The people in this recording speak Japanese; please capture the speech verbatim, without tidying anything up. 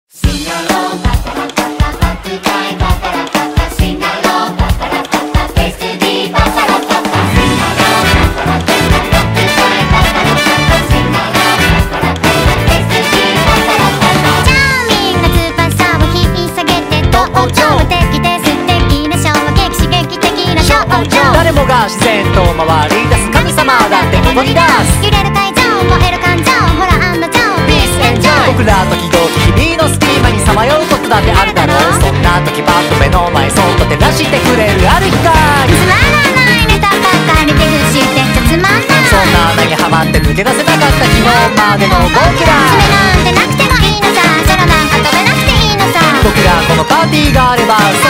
誰もが自然と回り出す神様だってここに出す。 揺れる会場燃える感情ホラー&ジョーピースエンジョイ。 僕ら時々日々の隙間にさまようことだってあるだろう。そんな時パッと目の前そっと照らしてくれるある光。 つまらないネタばっかりで不自然じゃつまんない。 そんな穴にはまって抜け出せなかった昨日までの僕ら。 爪なんてなくてもいいのさ。空なんか飛べなくていいのさ。 僕らこのパーティーがあれば